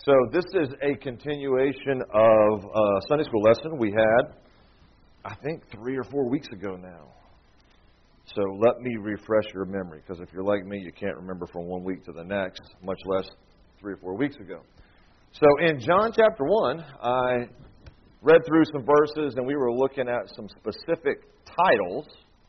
So this is a continuation of a Sunday school lesson we had, I think, 3 or 4 weeks ago now. So let me refresh your memory, because if you're like me, you can't remember from 1 week to the next, much less 3 or 4 weeks ago. So in John chapter 1, I read through some verses, and we were looking at some specific titles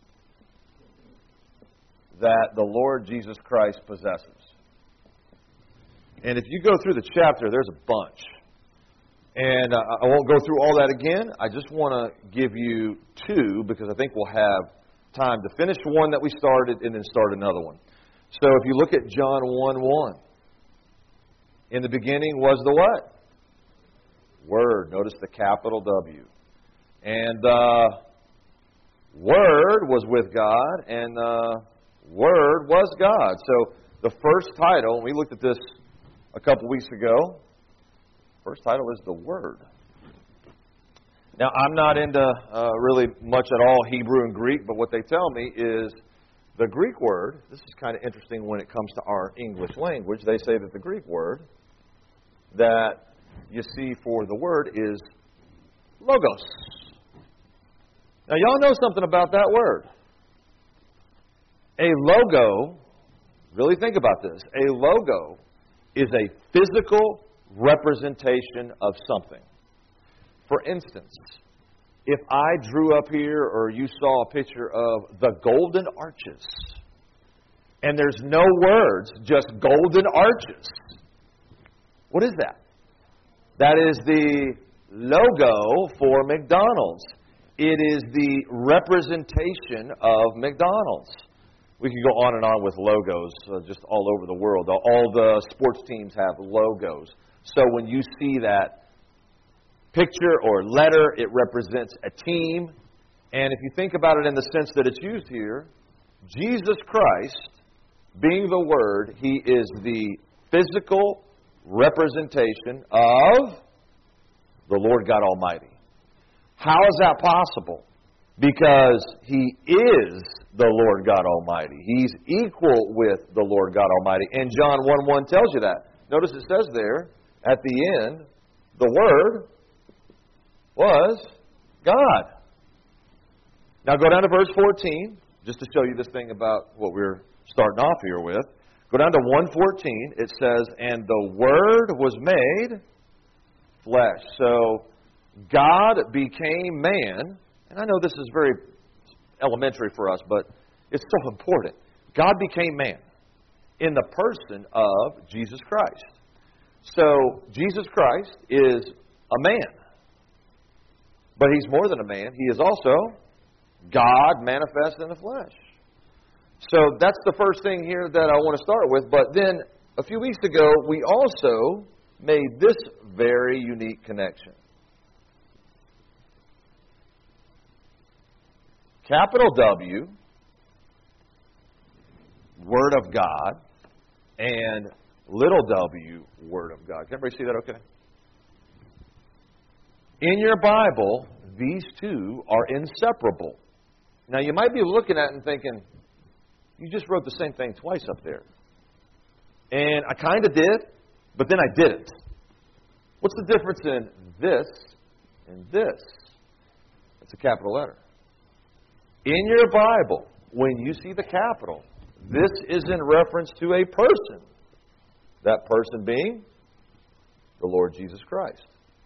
that the Lord Jesus Christ possesses. And if you go through the chapter, there's a bunch. And I won't go through all that again. I just want to give you two, because I think we'll have time to finish one that we started and then start another one. So if you look at John 1:1, in the beginning was the what? Word. Notice the capital W. And the Word was with God, and the Word was God. So the first title, and we looked at this a couple weeks ago, first title is the Word. Now, I'm not into really much at all Hebrew and Greek, but what they tell me is the Greek word, this is kind of interesting when it comes to our English language, they say that the Greek word that you see for the Word is logos. Now, y'all know something about that word. A logo, really think about this, a logo is a physical representation of something. For instance, if I drew up here or you saw a picture of the Golden Arches, and there's no words, just Golden Arches, what is that? That is the logo for McDonald's. It is the representation of McDonald's. We can go on and on with logos just all over the world. All the sports teams have logos. So when you see that picture or letter, it represents a team. And if you think about it in the sense that it's used here, Jesus Christ, being the Word, He is the physical representation of the Lord God Almighty. How is that possible? Because He is the Lord God Almighty. He's equal with the Lord God Almighty. And John 1:1 tells you that. Notice it says there, at the end, the Word was God. Now go down to verse 14, just to show you this thing about what we're starting off here with. Go down to 1:14. It says, and the Word was made flesh. So God became man. And I know this is very elementary for us, but it's so important. God became man in the person of Jesus Christ. So Jesus Christ is a man. But He's more than a man. He is also God manifest in the flesh. So that's the first thing here that I want to start with. But then a few weeks ago, we also made this very unique connection. Capital W, Word of God, and little w, Word of God. Can everybody see that okay? In your Bible, these two are inseparable. Now, you might be looking at it and thinking, you just wrote the same thing twice up there. And I kind of did, but then I didn't. What's the difference in this and this? It's a capital letter. In your Bible, when you see the capital, this is in reference to a person. That person being the Lord Jesus Christ.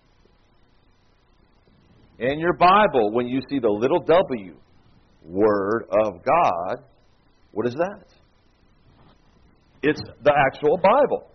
In your Bible, when you see the little w, Word of God, what is that? It's the actual Bible.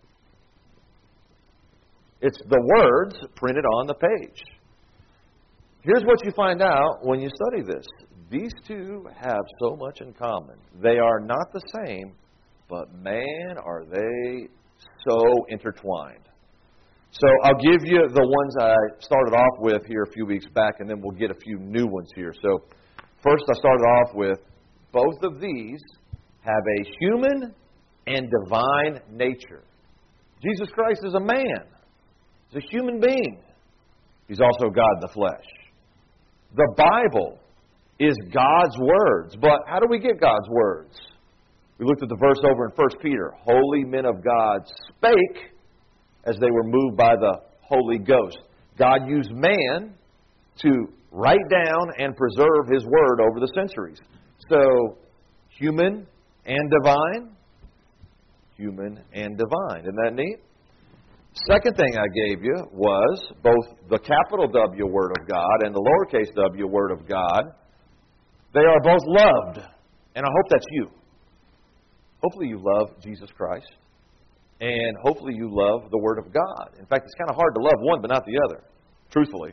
It's the words printed on the page. Here's what you find out when you study this. These two have so much in common. They are not the same, but man, are they so intertwined. So I'll give you the ones I started off with here a few weeks back, and then we'll get a few new ones here. So first I started off with both of these have a human and divine nature. Jesus Christ is a man. He's a human being. He's also God in the flesh. The Bible is God's words. But how do we get God's words? We looked at the verse over in 1 Peter. Holy men of God spake as they were moved by the Holy Ghost. God used man to write down and preserve His Word over the centuries. So, human and divine. Human and divine. Isn't that neat? Second thing I gave you was both the capital W Word of God and the lowercase w Word of God. They are both loved. And I hope that's you. Hopefully you love Jesus Christ. And hopefully you love the Word of God. In fact, it's kind of hard to love one but not the other, truthfully.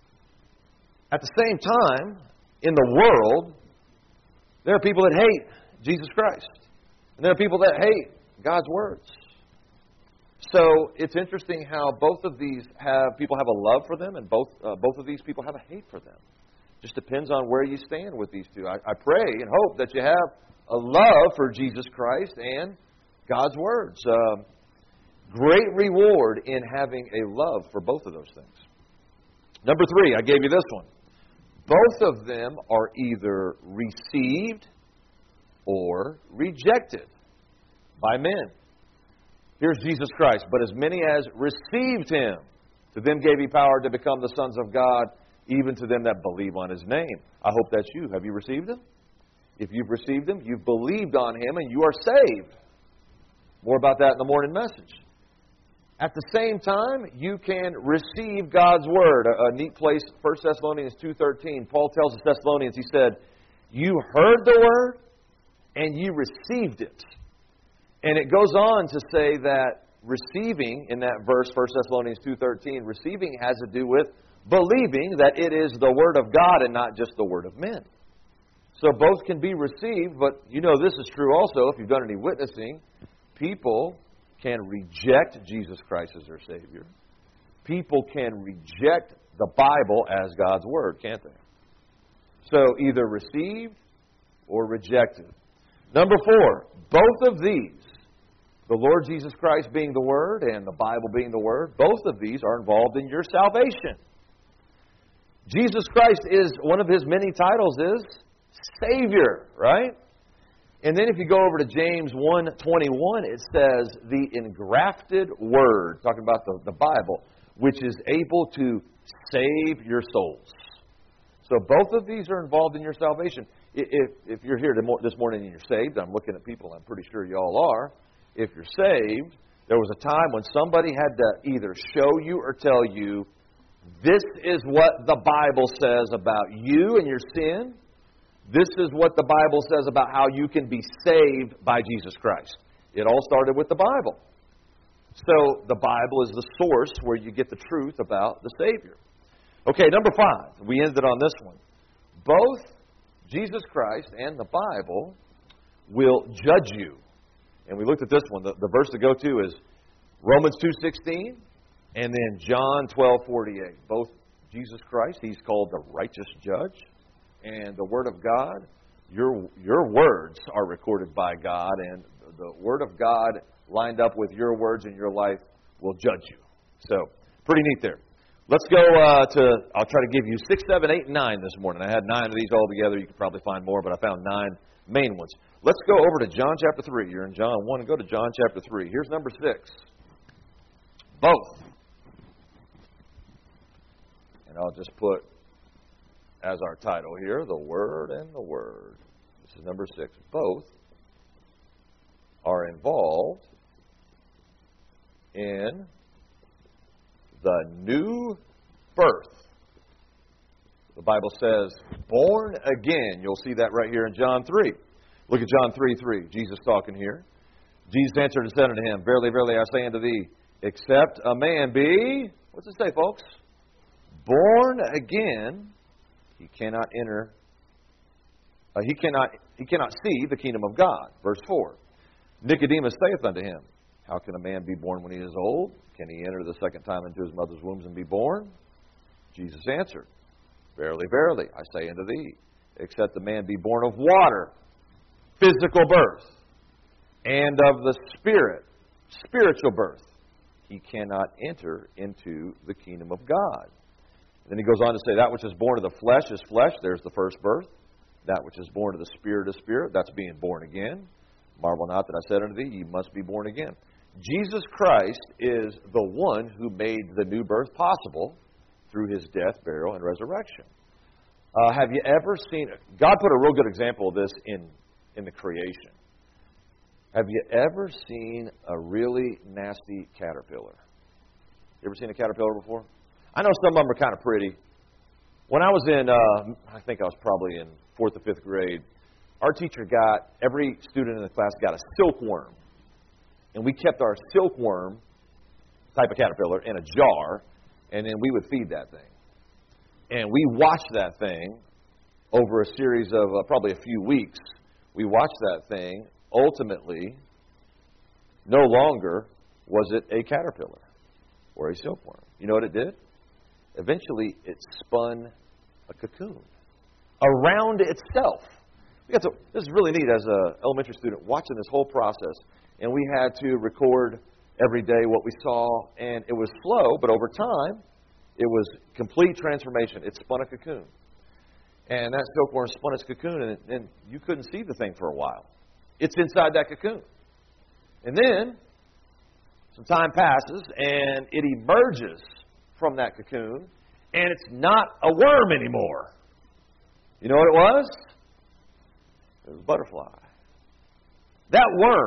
At the same time, in the world, there are people that hate Jesus Christ. And there are people that hate God's words. So it's interesting how both of these people have a love for them, and both of these people have a hate for them. Just depends on where you stand with these two. I pray and hope that you have a love for Jesus Christ and God's words. Great reward in having a love for both of those things. Number 3, I gave you this one. Both of them are either received or rejected by men. Here's Jesus Christ. But as many as received Him, to them gave He power to become the sons of God, even to them that believe on His name. I hope that's you. Have you received Him? If you've received Him, you've believed on Him, and you are saved. More about that in the morning message. At the same time, you can receive God's Word. A neat place, 1 Thessalonians 2:13. Paul tells the Thessalonians, he said, you heard the Word, and you received it. And it goes on to say that receiving, in that verse, 1 Thessalonians 2:13, receiving has to do with believing that it is the Word of God and not just the Word of men. So both can be received, but you know this is true also if you've done any witnessing. People can reject Jesus Christ as their Savior. People can reject the Bible as God's Word, can't they? So either received or rejected. Number 4, both of these, the Lord Jesus Christ being the Word and the Bible being the Word, both of these are involved in your salvation. Jesus Christ is, one of His many titles is Savior, right? And then if you go over to James 1:21, it says, the engrafted Word, talking about the Bible, which is able to save your souls. So both of these are involved in your salvation. If you're here this morning and you're saved, I'm looking at people, I'm pretty sure you all are. If you're saved, there was a time when somebody had to either show you or tell you, this is what the Bible says about you and your sin. This is what the Bible says about how you can be saved by Jesus Christ. It all started with the Bible. So the Bible is the source where you get the truth about the Savior. Okay, number 5. We ended on this one. Both Jesus Christ and the Bible will judge you. And we looked at this one. The verse to go to is Romans 2:16 and then John 12:48. Both Jesus Christ, He's called the righteous judge, and the Word of God, your words are recorded by God, and the Word of God lined up with your words in your life will judge you. So, pretty neat there. Let's go I'll try to give you 6, 7, 8, and 9 this morning. I had 9 of these all together. You could probably find more, but I found 9 main ones. Let's go over to John chapter 3. You're in John 1, and go to John chapter 3. Here's number 6. Both. And I'll just put as our title here, the Word and the Word. This is number 6. Both are involved in the new birth. The Bible says, born again. You'll see that right here in John 3. Look at John 3:3. Jesus talking here. Jesus answered and said unto him, verily, verily, I say unto thee, except a man be, what's it say, folks? Born again, he cannot enter, he cannot see the kingdom of God. Verse 4. Nicodemus saith unto him, how can a man be born when he is old? Can he enter the second time into his mother's womb and be born? Jesus answered, verily, verily, I say unto thee, except the man be born of water, physical birth, and of the Spirit, spiritual birth, he cannot enter into the kingdom of God. Then he goes on to say, that which is born of the flesh is flesh. There's the first birth. That which is born of the Spirit is spirit. That's being born again. Marvel not that I said unto thee, ye must be born again. Jesus Christ is the one who made the new birth possible through his death, burial, and resurrection. Have you ever seen... God put a real good example of this in the creation. Have you ever seen a really nasty caterpillar? You ever seen a caterpillar before? I know some of them are kind of pretty. When I was I think I was probably in 4th or 5th grade, our teacher every student in the class got a silkworm. And we kept our silkworm type of caterpillar in a jar, and then we would feed that thing. And we watched that thing over a series of probably a few weeks. We watched that thing. Ultimately, no longer was it a caterpillar or a silkworm. You know what it did? Eventually, it spun a cocoon around itself. This is really neat as an elementary student watching this whole process. And we had to record every day what we saw. And it was slow, but over time, it was complete transformation. It spun a cocoon. And that silkworm spun its cocoon, and you couldn't see the thing for a while. It's inside that cocoon. And then, some time passes, and it emerges from that cocoon, and it's not a worm anymore. You know what it was? It was a butterfly. That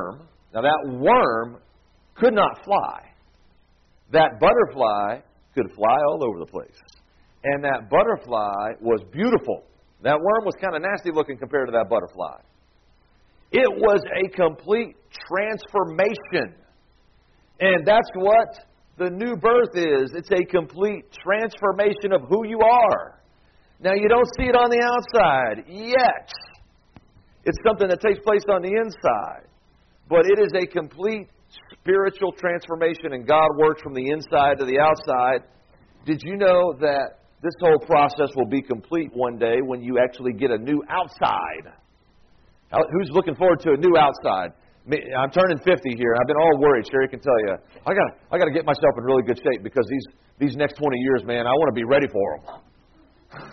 worm could not fly. That butterfly could fly all over the place. And that butterfly was beautiful. That worm was kind of nasty looking compared to that butterfly. It was a complete transformation. And that's what the new birth is. It's a complete transformation of who you are. Now, you don't see it on the outside yet. It's something that takes place on the inside. But it is a complete spiritual transformation, and God works from the inside to the outside. Did you know that this whole process will be complete one day when you actually get a new outside? Who's looking forward to a new outside? I'm turning 50 here. I've been all worried. Sherry can tell you. I got to get myself in really good shape because these next 20 years, man, I want to be ready for them.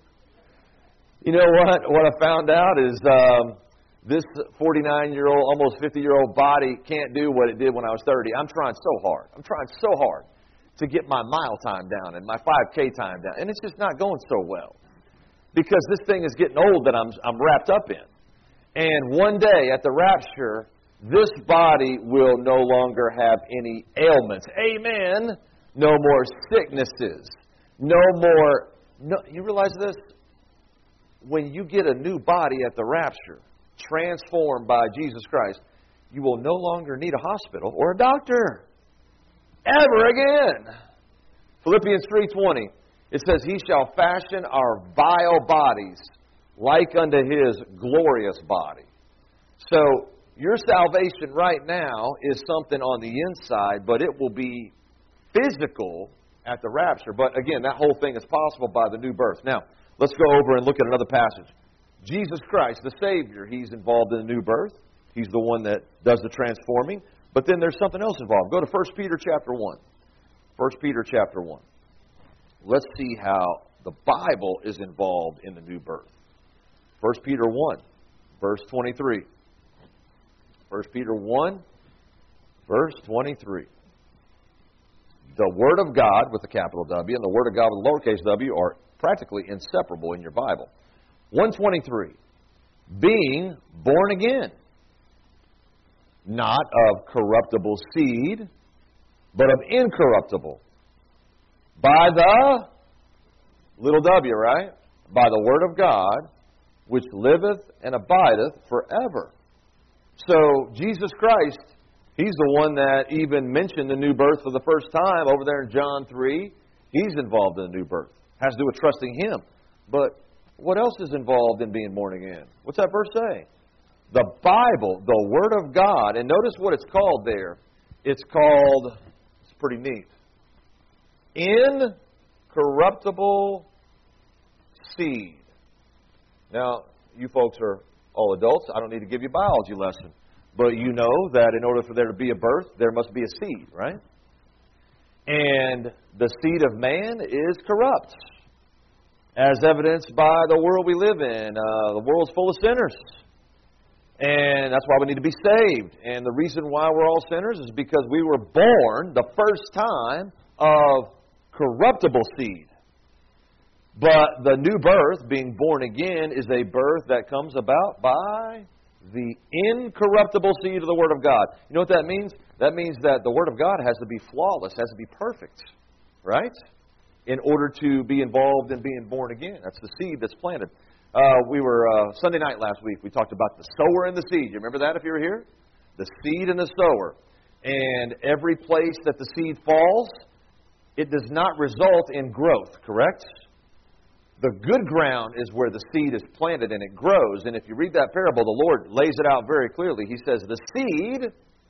You know what? What I found out is this 49-year-old, almost 50-year-old body can't do what it did when I was 30. I'm trying so hard to get my mile time down and my 5K time down. And it's just not going so well because this thing is getting old that I'm wrapped up in. And one day at the rapture, this body will no longer have any ailments. Amen. No more sicknesses. No more. You realize this? When you get a new body at the rapture, transformed by Jesus Christ, you will no longer need a hospital or a doctor. Ever again. Philippians 3:20. It says, He shall fashion our vile bodies like unto His glorious body. So, your salvation right now is something on the inside, but it will be physical at the rapture. But again, that whole thing is possible by the new birth. Now, let's go over and look at another passage. Jesus Christ, the Savior, He's involved in the new birth. He's the one that does the transforming. But then there's something else involved. Go to 1 Peter chapter 1. 1 Peter chapter 1. Let's see how the Bible is involved in the new birth. 1 Peter 1, verse 23. 1 Peter 1, verse 23. The Word of God with a capital W and the Word of God with a lowercase w are practically inseparable in your Bible. 123. Being born again, not of corruptible seed, but of incorruptible. By the, little w, right? By the Word of God, which liveth and abideth forever. So, Jesus Christ, He's the one that even mentioned the new birth for the first time over there in John 3. He's involved in the new birth. Has to do with trusting Him. But what else is involved in being born again? What's that verse say? The Bible, the Word of God. And notice what it's called there. It's called, it's pretty neat, incorruptible seed. Now, you folks are all adults. I don't need to give you a biology lesson. But you know that in order for there to be a birth, there must be a seed, right? And the seed of man is corrupt, as evidenced by the world we live in. The world's full of sinners. And that's why we need to be saved. And the reason why we're all sinners is because we were born the first time of corruptible seed. But the new birth, being born again, is a birth that comes about by the incorruptible seed of the Word of God. You know what that means? That means that the Word of God has to be flawless, has to be perfect, right? In order to be involved in being born again. That's the seed that's planted. We were, Sunday night last week, we talked about the sower and the seed. You remember that if you were here? The seed and the sower. And every place that the seed falls, it does not result in growth, correct? The good ground is where the seed is planted and it grows. And if you read that parable, the Lord lays it out very clearly. He says, the seed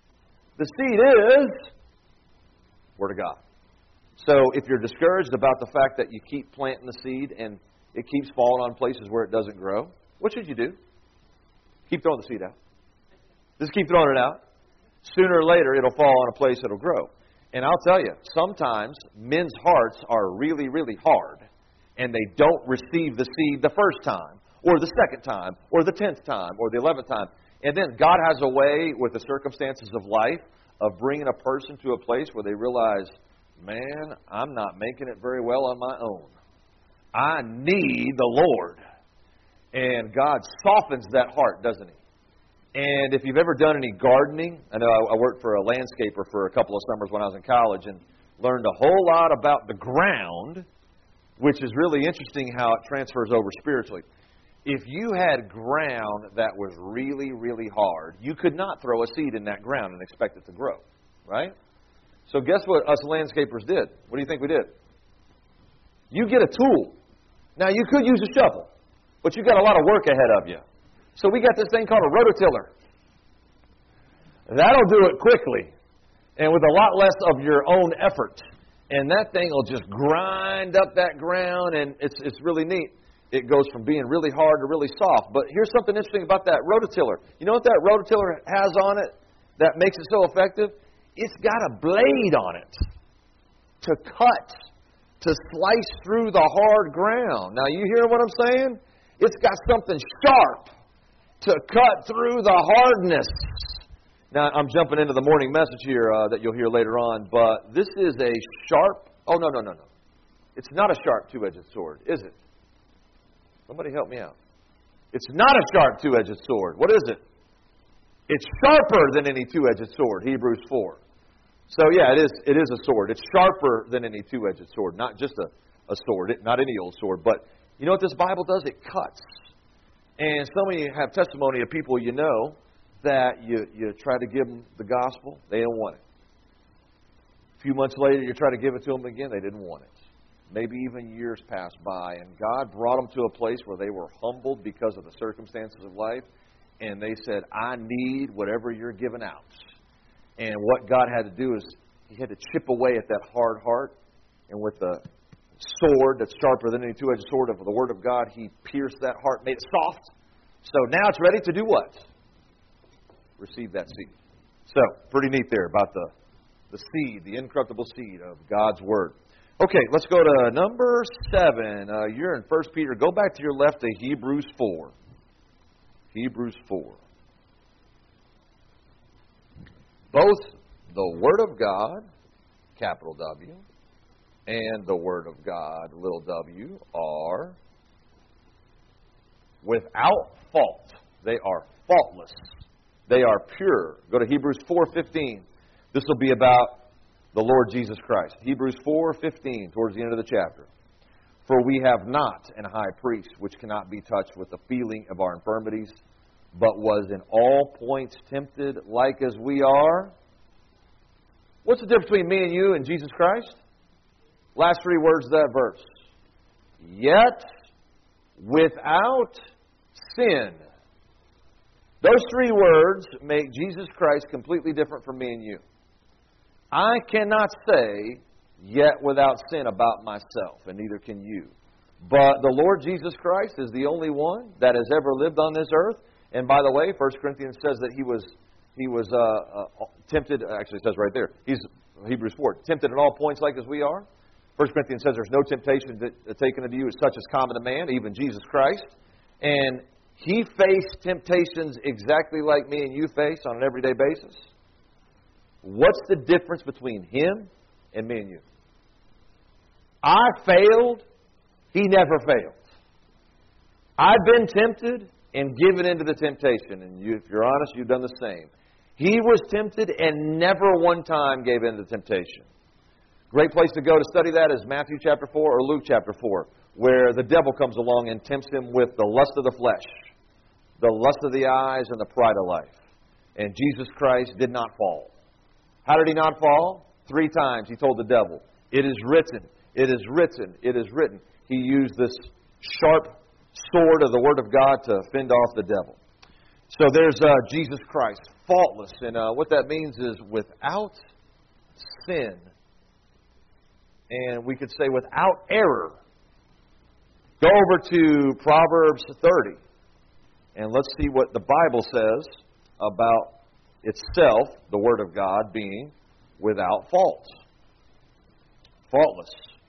is Word of God. So if you're discouraged about the fact that you keep planting the seed and it keeps falling on places where it doesn't grow, what should you do? Keep throwing the seed out. Just keep throwing it out. Sooner or later, it'll fall on a place that'll grow. And I'll tell you, sometimes men's hearts are really, really hard, and they don't receive the seed the first time, or the second time, or the 10th time, or the 11th time. And then God has a way with the circumstances of life of bringing a person to a place where they realize, man, I'm not making it very well on my own. I need the Lord. And God softens that heart, doesn't He? And if you've ever done any gardening, I know I worked for a landscaper for a couple of summers when I was in college and learned a whole lot about the ground, which is really interesting how it transfers over spiritually. If you had ground that was really, really hard, you could not throw a seed in that ground and expect it to grow, right? So guess what us landscapers did? What do you think we did? You get a tool. Now, you could use a shovel, but you've got a lot of work ahead of you. So we got this thing called a rototiller. That'll do it quickly and with a lot less of your own effort. And that thing will just grind up that ground, and it's really neat. It goes from being really hard to really soft. But here's something interesting about that rototiller. You know what that rototiller has on it that makes it so effective? It's got a blade on it to cut, to slice through the hard ground. Now, you hear what I'm saying? It's got something sharp to cut through the hardness. Now, I'm jumping into the morning message here that you'll hear later on, but this is a sharp... Oh, no. It's not a sharp two-edged sword, is it? Somebody help me out. It's not a sharp two-edged sword. What is it? It's sharper than any two-edged sword, Hebrews 4. So, yeah, it is a sword. It's sharper than any two-edged sword, not just a sword, not any old sword. But you know what this Bible does? It cuts. And some of you have testimony of people you know that you try to give them the gospel, they don't want it. A few months later, you try to give it to them again, they didn't want it. Maybe even years passed by, and God brought them to a place where they were humbled because of the circumstances of life, and they said, I need whatever you're giving out. And what God had to do is He had to chip away at that hard heart, and with the sword that's sharper than any two-edged sword of the Word of God, He pierced that heart, made it soft. So now it's ready to do what? Receive that seed. So, pretty neat there about the seed, the incorruptible seed of God's Word. Okay, let's go to number 7. You're in 1 Peter. Go back to your left to Hebrews 4. Hebrews 4. Both the Word of God, capital W, and the Word of God, little w, are without fault. They are faultless. They are pure. Go to Hebrews 4:15. This will be about the Lord Jesus Christ. Hebrews 4:15, towards the end of the chapter. For we have not an high priest which cannot be touched with the feeling of our infirmities, but was in all points tempted like as we are. What's the difference between me and you and Jesus Christ? Last 3 words of that verse. Yet without sin. Those 3 words make Jesus Christ completely different from me and you. I cannot say, yet without sin about myself, and neither can you. But the Lord Jesus Christ is the only one that has ever lived on this earth. And by the way, 1 Corinthians says that he was tempted, actually it says right there, he's Hebrews 4, tempted at all points like as we are. 1 Corinthians says there's no temptation that taken unto you as such as common to man, even Jesus Christ. And He faced temptations exactly like me and you face on an everyday basis. What's the difference between Him and me and you? I failed. He never failed. I've been tempted and given into the temptation. And you, if you're honest, you've done the same. He was tempted and never one time gave in to temptation. Great place to go to study that is Matthew chapter 4 or Luke chapter 4, where the devil comes along and tempts him with the lust of the flesh, the lust of the eyes, and the pride of life. And Jesus Christ did not fall. How did He not fall? 3 times He told the devil, "It is written, it is written, it is written." He used this sharp sword of the Word of God to fend off the devil. So there's Jesus Christ, faultless. And what that means is without sin. And we could say without error. Go over to Proverbs 30. And let's see what the Bible says about itself, the Word of God, being without fault. Faultless.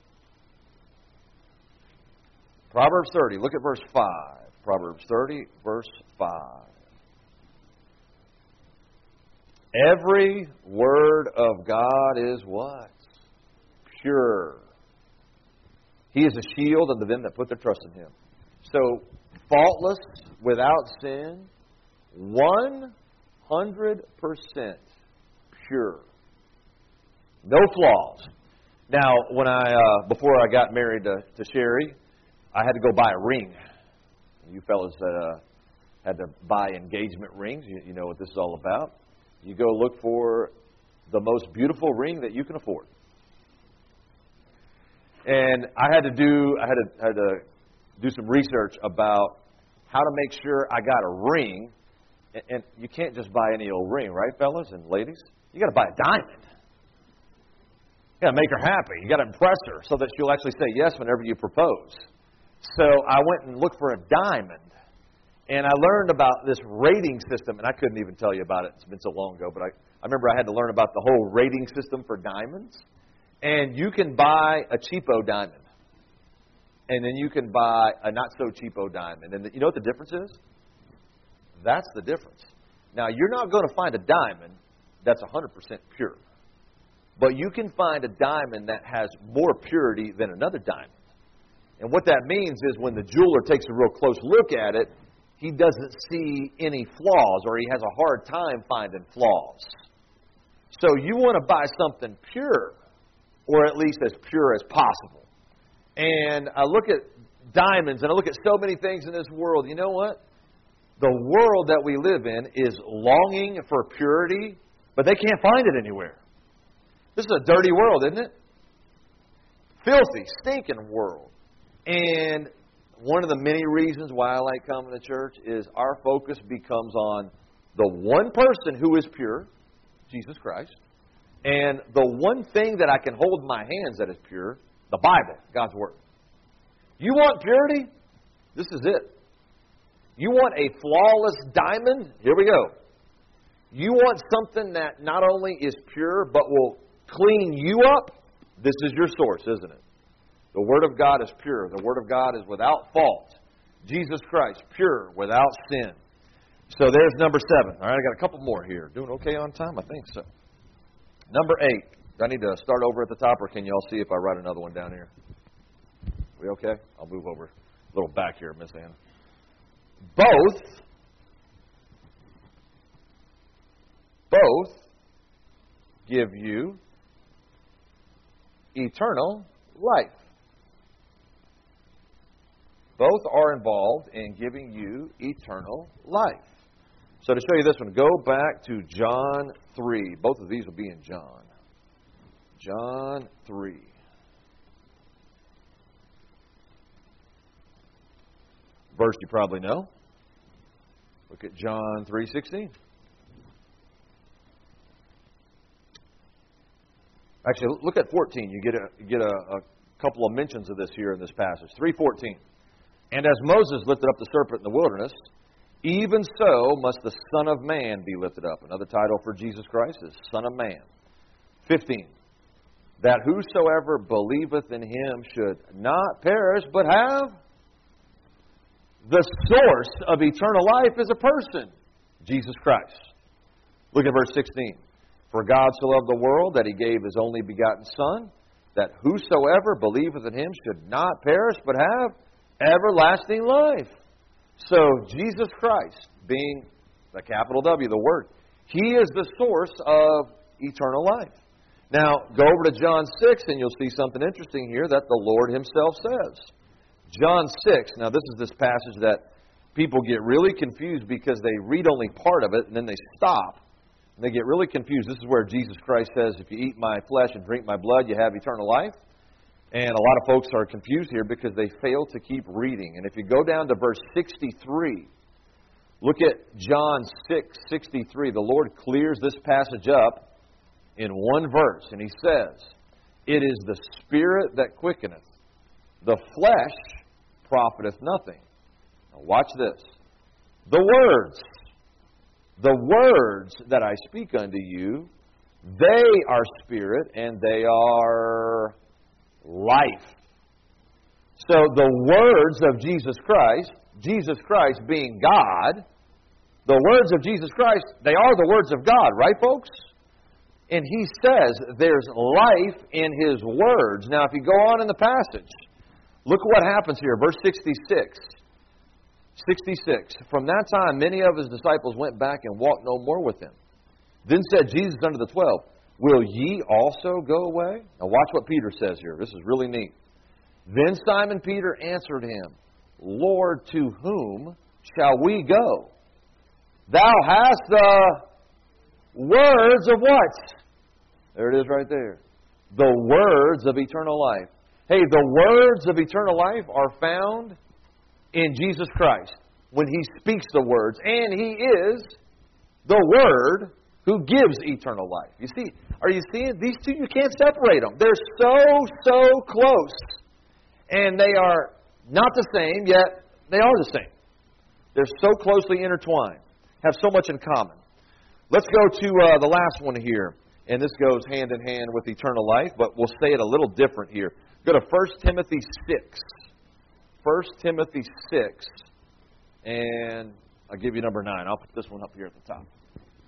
Proverbs 30, look at verse 5. Proverbs 30, verse 5. Every word of God is what? Pure. He is a shield unto them that put their trust in Him. So, faultless, without sin, 100% pure. No flaws. Now, when before I got married to Sherry, I had to go buy a ring. You fellas had to buy engagement rings. You know what this is all about. You go look for the most beautiful ring that you can afford. And I had to do some research about how to make sure I got a ring. And you can't just buy any old ring, right, fellas and ladies? You got to buy a diamond. You got to make her happy. You got to impress her so that she'll actually say yes whenever you propose. So I went and looked for a diamond. And I learned about this rating system, and I couldn't even tell you about it. It's been so long ago, but I remember I had to learn about the whole rating system for diamonds. And you can buy a cheapo diamond. And then you can buy a not-so-cheapo diamond. And you know what the difference is? That's the difference. Now, you're not going to find a diamond that's 100% pure. But you can find a diamond that has more purity than another diamond. And what that means is when the jeweler takes a real close look at it, he doesn't see any flaws, or he has a hard time finding flaws. So you want to buy something pure, or at least as pure as possible. And I look at diamonds, and I look at so many things in this world. You know what? The world that we live in is longing for purity, but they can't find it anywhere. This is a dirty world, isn't it? Filthy, stinking world. And one of the many reasons why I like coming to church is our focus becomes on the one person who is pure, Jesus Christ, and the one thing that I can hold in my hands that is pure, the Bible, God's Word. You want purity? This is it. You want a flawless diamond? Here we go. You want something that not only is pure, but will clean you up? This is your source, isn't it? The Word of God is pure. The Word of God is without fault. Jesus Christ, pure, without sin. So there's number 7. All right, I got a couple more here. Doing okay on time? I think so. Number 8. Do I need to start over at the top, or can you all see if I write another one down here? We okay? I'll move over a little back here, Miss Anna. Both give you eternal life. Both are involved in giving you eternal life. So to show you this one, go back to John 3. Both of these will be in John. John 3. Verse you probably know. Look at John 3:16. Actually, look at 14. You get a couple of mentions of this here in this passage. 3:14. And as Moses lifted up the serpent in the wilderness, even so must the Son of Man be lifted up. Another title for Jesus Christ is Son of Man. 15. That whosoever believeth in Him should not perish, but have The source of eternal life is a person, Jesus Christ. Look at verse 16. For God so loved the world that He gave His only begotten Son, that whosoever believeth in Him should not perish, but have everlasting life. So, Jesus Christ, being the capital W, the Word, He is the source of eternal life. Now, go over to John 6, and you'll see something interesting here that the Lord Himself says. John 6, now this is this passage that people get really confused because they read only part of it, and then they stop. And they get really confused. This is where Jesus Christ says, if you eat my flesh and drink my blood, you have eternal life. And a lot of folks are confused here because they fail to keep reading. And if you go down to verse 63, look at John 6:63. The Lord clears this passage up in one verse. And He says, it is the Spirit that quickeneth. The flesh profiteth nothing. Now watch this. The words that I speak unto you, they are spirit and they are life. So the words of Jesus Christ being God, the words of Jesus Christ, they are the words of God, right folks? And He says there's life in His words. Now if you go on in the passage, look at what happens here, verse 66. 66. From that time, many of His disciples went back and walked no more with Him. Then said Jesus unto the 12, will ye also go away? Now watch what Peter says here. This is really neat. Then Simon Peter answered Him, Lord, to whom shall we go? Thou hast the words of what? There it is right there. The words of eternal life. Hey, the words of eternal life are found in Jesus Christ when He speaks the words. And He is the Word who gives eternal life. You see, are you seeing? These two, you can't separate them. They're so close. And they are not the same, yet they are the same. They're so closely intertwined. Have so much in common. Let's go to the last one here. And this goes hand in hand with eternal life, but we'll say it a little different here. Go to 1 Timothy 6. 1 Timothy 6, and I'll give you number 9. I'll put this one up here at the top.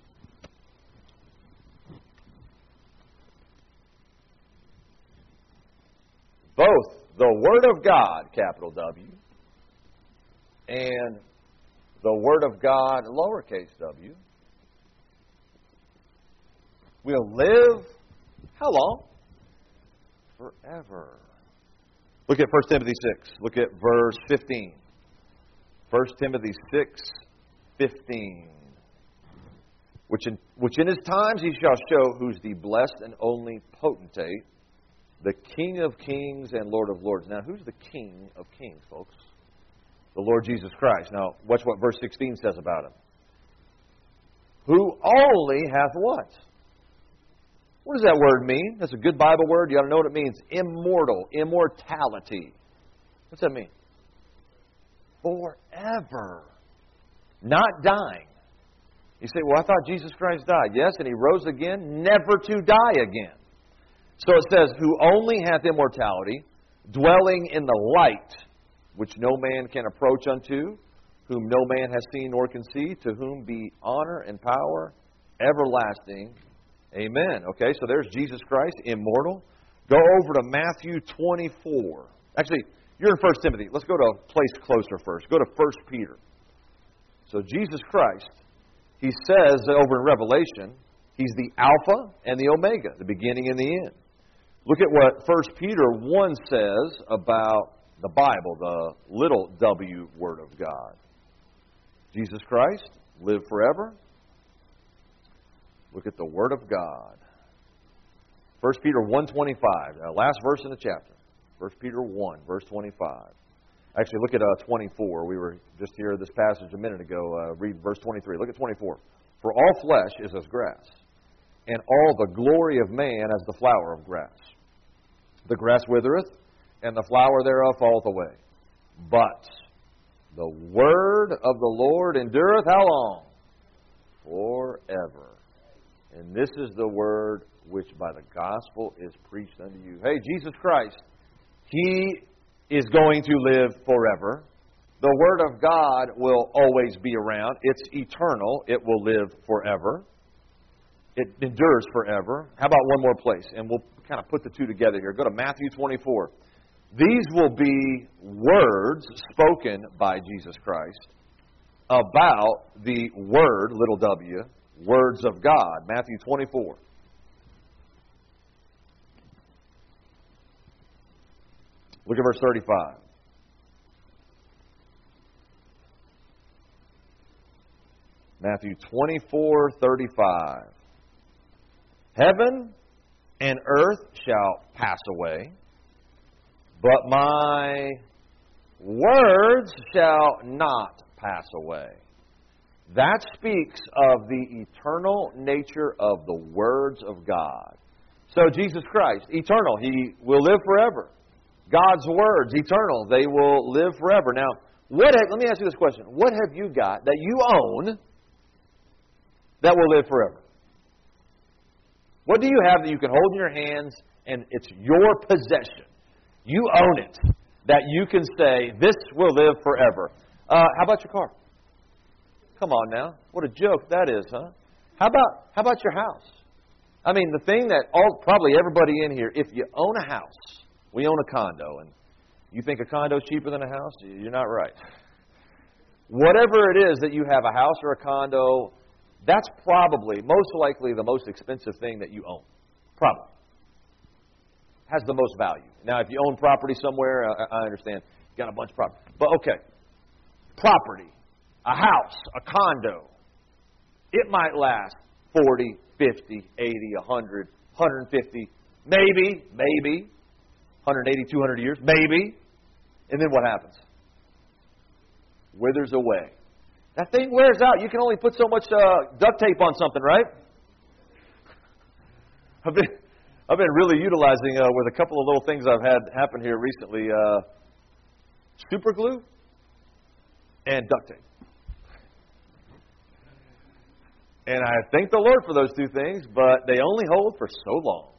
Both the Word of God, capital W, and the Word of God, lowercase w, will live, how long? Forever. Look at 1 Timothy 6. Look at verse 15. 1 Timothy 6, 15. Which in His times He shall show who's the blessed and only potentate, the King of kings and Lord of lords. Now, who's the King of kings, folks? The Lord Jesus Christ. Now, watch what verse 16 says about Him. Who only hath what? What does that word mean? That's a good Bible word. You ought to know what it means. Immortal. Immortality. What's that mean? Forever. Not dying. You say, well, I thought Jesus Christ died. Yes, and He rose again, never to die again. So it says, who only hath immortality, dwelling in the light, which no man can approach unto, whom no man has seen nor can see, to whom be honor and power everlasting. Amen. Okay, so there's Jesus Christ, immortal. Go over to Matthew 24. Actually, you're in 1 Timothy. Let's go to a place closer first. Go to 1 Peter. So Jesus Christ, He says over in Revelation, He's the Alpha and the Omega, the beginning and the end. Look at what 1 Peter 1 says about the Bible, the little W Word of God. Jesus Christ, live forever. Look at the Word of God. 1 Peter 1:25, last verse in the chapter. 1 Peter 1, verse 25. Actually, look at 24. We were just here this passage a minute ago. Read verse 23. Look at 24. For all flesh is as grass, and all the glory of man as the flower of grass. The grass withereth, and the flower thereof falleth away. But the word of the Lord endureth how long? Forever. And this is the word which by the gospel is preached unto you. Hey, Jesus Christ, He is going to live forever. The Word of God will always be around. It's eternal. It will live forever. It endures forever. How about one more place? And we'll kind of put the two together here. Go to Matthew 24. These will be words spoken by Jesus Christ about the Word, little w, words of God. Matthew 24. Look at verse 35. Matthew 24:35. Heaven and earth shall pass away, but my words shall not pass away. That speaks of the eternal nature of the words of God. So Jesus Christ, eternal, He will live forever. God's words, eternal, they will live forever. Now, let me ask you this question. What have you got that you own that will live forever? What do you have that you can hold in your hands and it's your possession? You own it. That you can say, this will live forever. How about your car? Come on now. What a joke that is, huh? How about your house? I mean, the thing that probably everybody in here, if you own a house, we own a condo, and you think a condo is cheaper than a house? You're not right. Whatever it is that you have, a house or a condo, that's probably, most likely, the most expensive thing that you own. Probably. Has the most value. Now, if you own property somewhere, I understand. You got a bunch of property. But, okay. Property. A house. A condo. It might last 40, 50, 80, 100, 150, maybe, 180, 200 years, maybe. And then what happens? Withers away. That thing wears out. You can only put so much duct tape on something, right? I've been really utilizing with a couple of little things I've had happen here recently. Super glue and duct tape. And I thank the Lord for those two things, but they only hold for so long.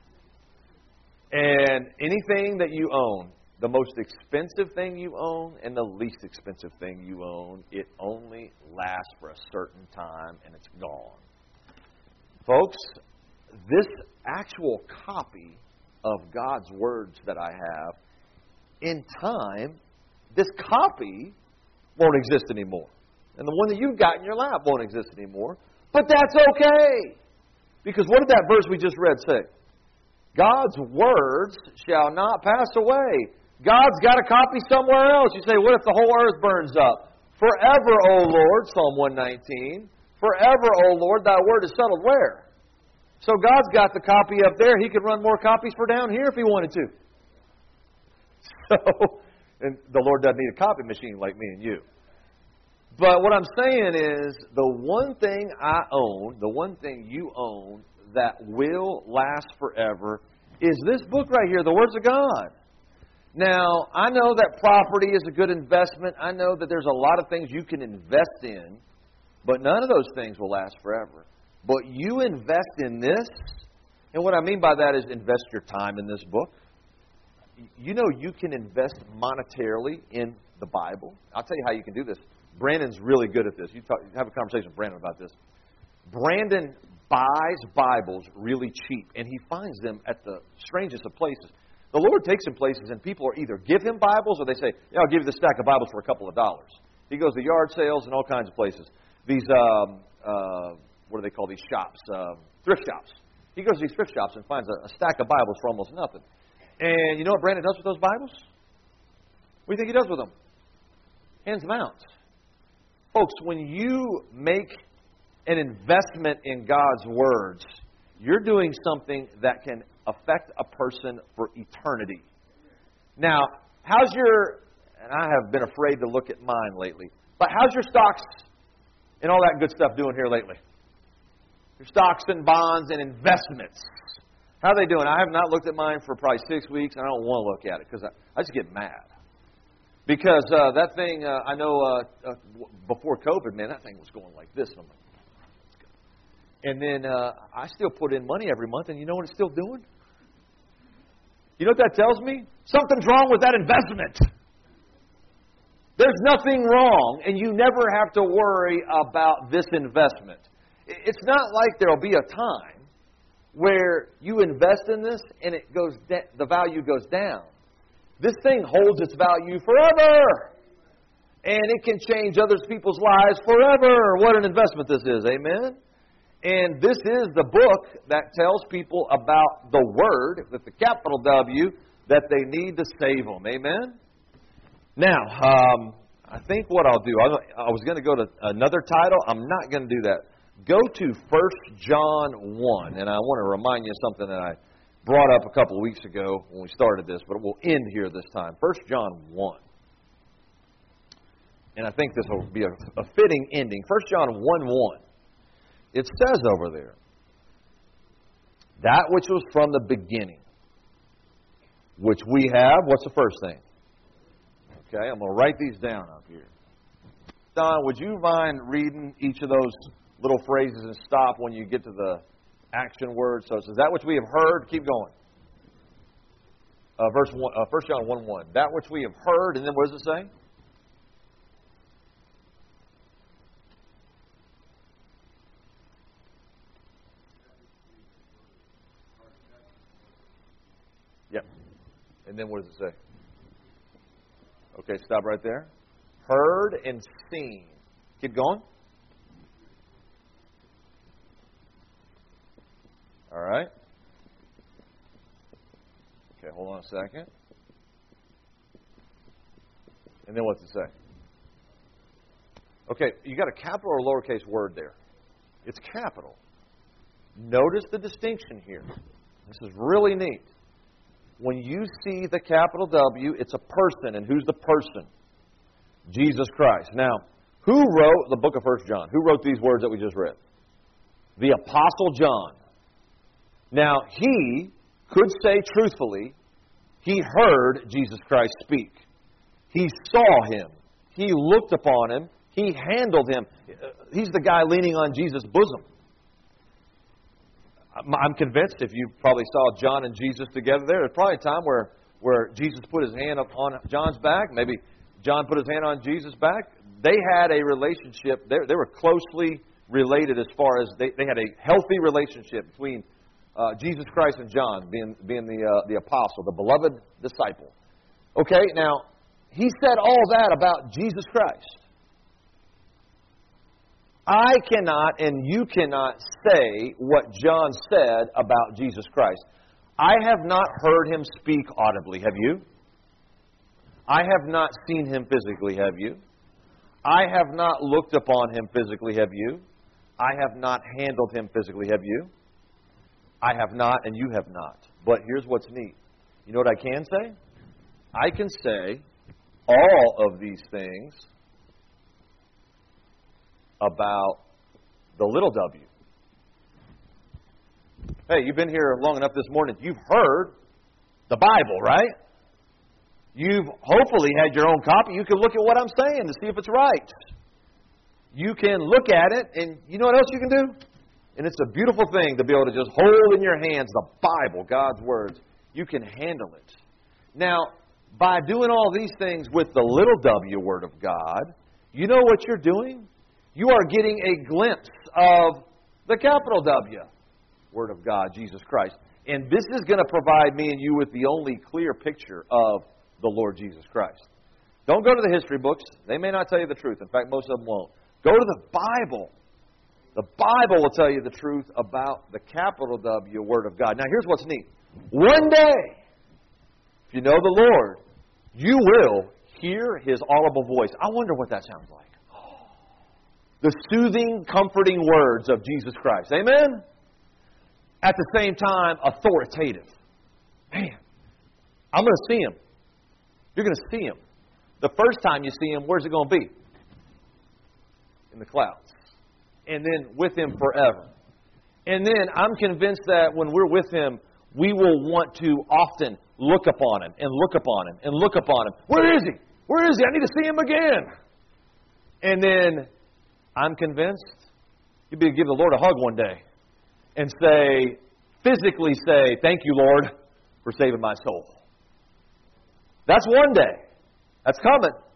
And anything that you own, the most expensive thing you own and the least expensive thing you own, it only lasts for a certain time and it's gone. Folks, this actual copy of God's words that I have, in time, this copy won't exist anymore. And the one that you've got in your lap won't exist anymore. But that's okay. Because what did that verse we just read say? God's words shall not pass away. God's got a copy somewhere else. You say, what if the whole earth burns up? Forever, O Lord, Psalm 119. Forever, O Lord, thy word is settled where? So God's got the copy up there. He could run more copies for down here if He wanted to. So, and the Lord doesn't need a copy machine like me and you. But what I'm saying is, the one thing I own, the one thing you own that will last forever is this book right here, the Words of God. Now, I know that property is a good investment. I know that there's a lot of things you can invest in, but none of those things will last forever. But you invest in this, and what I mean by that is invest your time in this book. You know you can invest monetarily in the Bible. I'll tell you how you can do this. Brandon's really good at this. You have a conversation with Brandon about this. Brandon buys Bibles really cheap, and he finds them at the strangest of places. The Lord takes him places, and people are either give him Bibles or they say, yeah, I'll give you this stack of Bibles for a couple of dollars. He goes to yard sales and all kinds of places. These, what do they call these shops? Thrift shops. He goes to these thrift shops and finds a stack of Bibles for almost nothing. And you know what Brandon does with those Bibles? What do you think he does with them? Hands them out. Folks, when you make an investment in God's words, you're doing something that can affect a person for eternity. Now, how's your, and I have been afraid to look at mine lately, but how's your stocks and all that good stuff doing here lately? Your stocks and bonds and investments. How are they doing? I have not looked at mine for probably 6 weeks, and I don't want to look at it because I just get mad. Because that thing, I know before COVID, man, that thing was going like this. And I'm like, let's go. And then I still put in money every month, and you know what it's still doing? You know what that tells me? Something's wrong with that investment. There's nothing wrong, and you never have to worry about this investment. It's not like there'll be a time where you invest in this and the value goes down. This thing holds its value forever. And it can change other people's lives forever. What an investment this is, amen? And this is the book that tells people about the Word, with the capital W, that they need to save them, amen? Now, I think what I'll do, I was going to go to another title. I'm not going to do that. Go to 1 John 1, and I want to remind you of something that I brought up a couple of weeks ago when we started this, but we'll end here this time. 1 John 1. And I think this will be a fitting ending. 1 John 1:1. It says over there, that which was from the beginning, which we have. What's the first thing? Okay, I'm going to write these down up here. Don, would you mind reading each of those little phrases and stop when you get to the action word? So it says, that which we have heard. Keep going. Verse 1, 1 John 1:1. That which we have heard, and then what does it say? Yep. And then what does it say? Okay, stop right there. Heard and seen. Keep going. All right. Okay, hold on a second. And then what's it say? Okay, you got a capital or lowercase word there. It's capital. Notice the distinction here. This is really neat. When you see the capital W, it's a person. And who's the person? Jesus Christ. Now, who wrote the book of 1 John? Who wrote these words that we just read? The Apostle John. Now, he could say truthfully, he heard Jesus Christ speak. He saw him. He looked upon him. He handled him. He's the guy leaning on Jesus' bosom. I'm convinced if you probably saw John and Jesus together there's probably a time where Jesus put his hand up on John's back. Maybe John put his hand on Jesus' back. They had a relationship. They were closely related as far as they had a healthy relationship between Jesus Christ and John, being the apostle, the beloved disciple. Okay, now, he said all that about Jesus Christ. I cannot and you cannot say what John said about Jesus Christ. I have not heard him speak audibly, have you? I have not seen him physically, have you? I have not looked upon him physically, have you? I have not handled him physically, have you? I have not and you have not. But here's what's neat. You know what I can say? I can say all of these things about the little w. Hey, you've been here long enough this morning. You've heard the Bible, right? You've hopefully had your own copy. You can look at what I'm saying to see if it's right. You can look at it, and you know what else you can do? And it's a beautiful thing to be able to just hold in your hands the Bible, God's words. You can handle it. Now, by doing all these things with the little w Word of God, you know what you're doing? You are getting a glimpse of the capital W Word of God, Jesus Christ. And this is going to provide me and you with the only clear picture of the Lord Jesus Christ. Don't go to the history books. They may not tell you the truth. In fact, most of them won't. Go to the Bible. The Bible will tell you the truth about the capital W Word of God. Now, here's what's neat. One day, if you know the Lord, you will hear His audible voice. I wonder what that sounds like. The soothing, comforting words of Jesus Christ. Amen? At the same time, authoritative. Man, I'm going to see Him. You're going to see Him. The first time you see Him, where's it going to be? In the clouds. And then with Him forever. And then I'm convinced that when we're with Him, we will want to often look upon Him and look upon Him and look upon Him. Where is He? Where is He? I need to see Him again. And then I'm convinced you'll be able to give the Lord a hug one day and say, physically say, thank you, Lord, for saving my soul. That's one day. That's coming.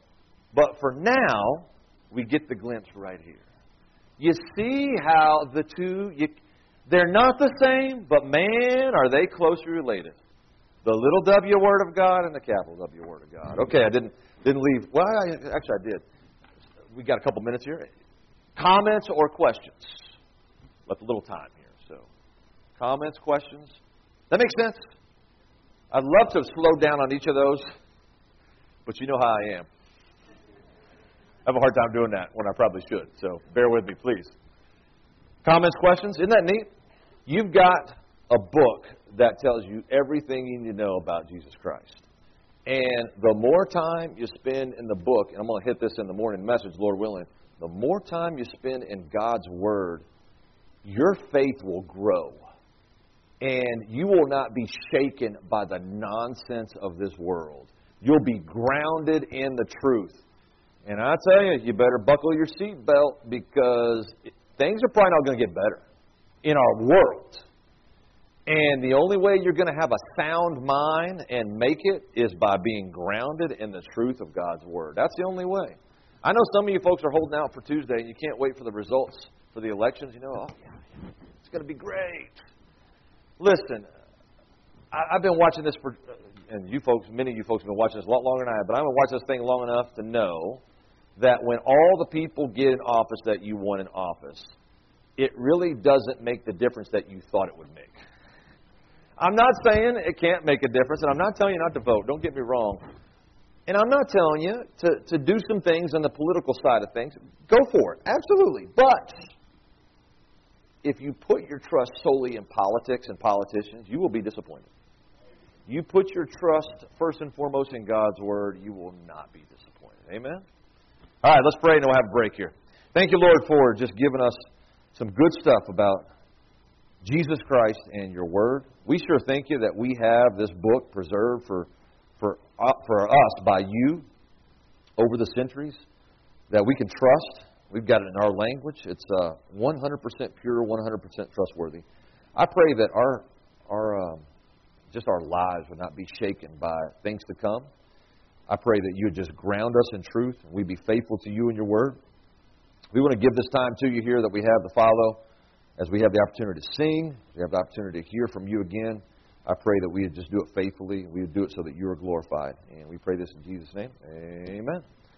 But for now, we get the glimpse right here. You see how the two, they're not the same, but man, are they closely related. The little W Word of God and the capital W Word of God. Okay, I didn't leave. Well, actually I did. We got a couple minutes here. Comments or questions? Left a little time here. So, comments, questions? That makes sense? I'd love to slow down on each of those, but you know how I am. I have a hard time doing that when I probably should, so bear with me, please. Comments, questions? Isn't that neat? You've got a book that tells you everything you need to know about Jesus Christ. And the more time you spend in the book, and I'm going to hit this in the morning message, Lord willing, the more time you spend in God's Word, your faith will grow. And you will not be shaken by the nonsense of this world. You'll be grounded in the truth. And I tell you, you better buckle your seatbelt because things are probably not going to get better in our world. And the only way you're going to have a sound mind and make it is by being grounded in the truth of God's Word. That's the only way. I know some of you folks are holding out for Tuesday and you can't wait for the results for the elections. You know, oh, yeah, it's going to be great. Listen, I've been watching this for, and you folks, many of you folks have been watching this a lot longer than I have, but I've been watching this thing long enough to know that when all the people get in office that you want in office, it really doesn't make the difference that you thought it would make. I'm not saying it can't make a difference, and I'm not telling you not to vote. Don't get me wrong. And I'm not telling you to do some things on the political side of things. Go for it. Absolutely. But if you put your trust solely in politics and politicians, you will be disappointed. You put your trust first and foremost in God's Word, you will not be disappointed. Amen? All right, let's pray and we'll have a break here. Thank you, Lord, for just giving us some good stuff about Jesus Christ and your Word. We sure thank you that we have this book preserved for us by you over the centuries, that we can trust. We've got it in our language. It's 100% pure, 100% trustworthy. I pray that our lives would not be shaken by things to come. I pray that you would just ground us in truth and we'd be faithful to you and your Word. We want to give this time to you here that we have to follow as we have the opportunity to sing, we have the opportunity to hear from you again. I pray that we would just do it faithfully. We would do it so that you are glorified. And we pray this in Jesus' name. Amen.